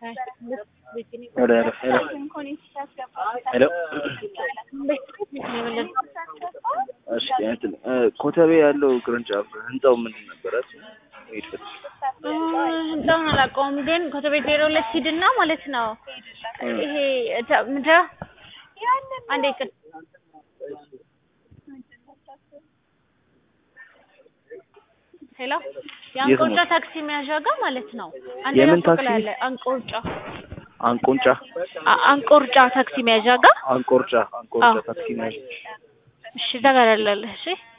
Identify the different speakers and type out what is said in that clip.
Speaker 1: ሄሎ እሺ ኮተቤ ያለው ቅርንጫፍ ህንጻው ምንድን ነበር?
Speaker 2: ህንጻውን አላውቀውም ግን ኮተቤ 02 ሂድና ማለት ነው። ይሄ ምንድነው? አንዴ ሄሎ የአንቆርጫ ታክሲ መያዣ ጋር ማለት ነው። አንደኛ ፎቅ ላይ አለ አንቆርጫ ታክሲ መያዣ ጋር
Speaker 1: አንቆርጫ ታክሲ መያዣ።
Speaker 2: እሺ ዳጋራለህ። እሺ